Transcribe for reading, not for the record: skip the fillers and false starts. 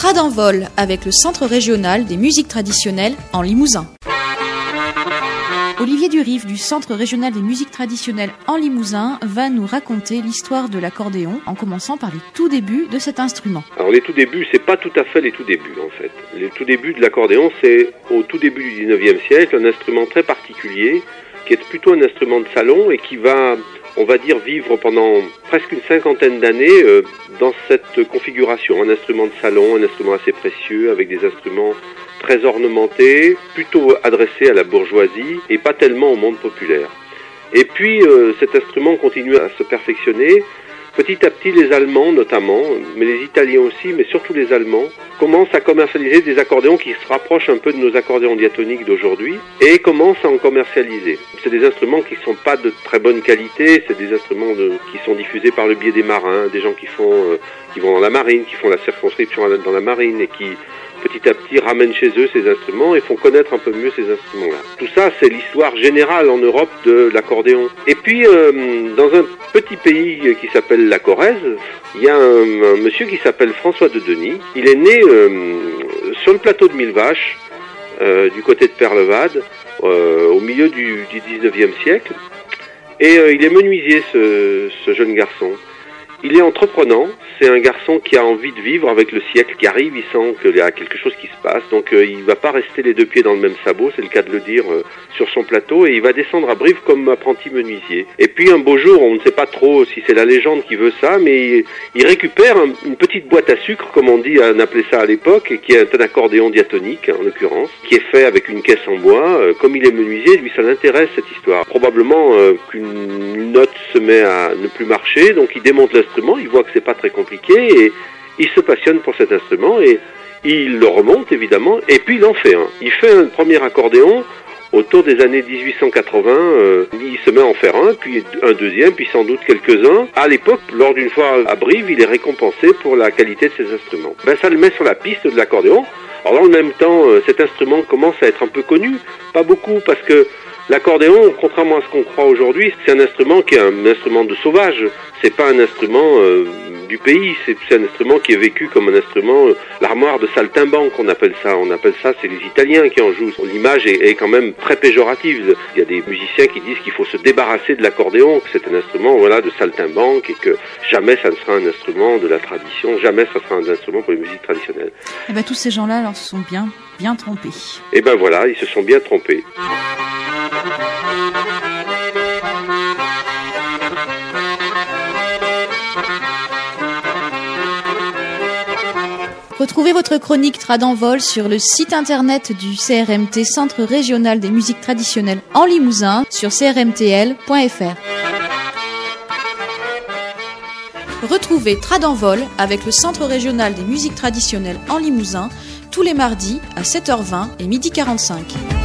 Trad en vol avec le Centre régional des musiques traditionnelles en Limousin. Olivier Durive du Centre régional des musiques traditionnelles en Limousin va nous raconter l'histoire de l'accordéon en commençant par les tout débuts de cet instrument. Alors les tout débuts, c'est pas tout à fait les tout débuts en fait. Les tout débuts de l'accordéon, c'est au tout début du 19e siècle, un instrument très particulier qui est plutôt un instrument de salon et qui va, on va dire, vivre pendant presque une cinquantaine d'années dans cette configuration. Un instrument de salon, un instrument assez précieux avec des instruments très ornementés, plutôt adressés à la bourgeoisie et pas tellement au monde populaire. Et puis cet instrument continue à se perfectionner. Petit à petit, les Allemands notamment, mais les Italiens aussi, mais surtout les Allemands, commencent à commercialiser des accordéons qui se rapprochent un peu de nos accordéons diatoniques d'aujourd'hui et commencent à en commercialiser. C'est des instruments qui ne sont pas de très bonne qualité, c'est des instruments qui sont diffusés par le biais des marins, des gens qui vont dans la marine, qui font la circonscription dans la marine et qui petit à petit ramènent chez eux ces instruments et font connaître un peu mieux ces instruments-là. Tout ça, c'est l'histoire générale en Europe de l'accordéon. Et puis, dans un petit pays qui s'appelle la Corrèze, il y a un monsieur qui s'appelle François de Denis. Il est né sur le plateau de Millevaches, du côté de Perlevade, au milieu du 19e siècle. Et il est menuisier, ce jeune garçon. Il est entreprenant, c'est un garçon qui a envie de vivre avec le siècle qui arrive, il sent qu'il y a quelque chose qui se passe, donc il va pas rester les deux pieds dans le même sabot, c'est le cas de le dire, sur son plateau, et il va descendre à Brive comme apprenti menuisier. Et puis un beau jour, on ne sait pas trop si c'est la légende qui veut ça, mais il récupère une petite boîte à sucre, comme on appelait ça à l'époque, et qui est un accordéon diatonique, en l'occurrence, qui est fait avec une caisse en bois. Comme il est menuisier, lui ça l'intéresse cette histoire. Probablement qu'une note se met à ne plus marcher, donc il démonte l'instrument, il voit que c'est pas très compliqué et il se passionne pour cet instrument et il le remonte évidemment et puis il en fait un. Il fait un premier accordéon autour des années 1880, il se met à en faire un, puis un deuxième, puis sans doute quelques-uns. À l'époque, lors d'une fois à Brive, il est récompensé pour la qualité de ses instruments. Ça le met sur la piste de l'accordéon. Alors dans le même temps, cet instrument commence à être un peu connu, pas beaucoup parce que l'accordéon, contrairement à ce qu'on croit aujourd'hui, c'est un instrument qui est un instrument de sauvage. C'est pas un instrument du pays, c'est un instrument qui est vécu comme un instrument, l'armoire de saltimbanque, on appelle ça. On appelle ça, c'est les Italiens qui en jouent. L'image est quand même très péjorative. Il y a des musiciens qui disent qu'il faut se débarrasser de l'accordéon, que c'est un instrument, de saltimbanque et que jamais ça ne sera un instrument de la tradition, jamais ça sera un instrument pour les musiques traditionnelles. Et tous ces gens-là, alors, se sont bien trompés. Et voilà, ils se sont bien trompés. Retrouvez votre chronique Trad en vol sur le site internet du CRMT, Centre régional des musiques traditionnelles en Limousin, sur crmtl.fr. Retrouvez Trad en vol avec le Centre régional des musiques traditionnelles en Limousin tous les mardis à 7h20 et 12h45.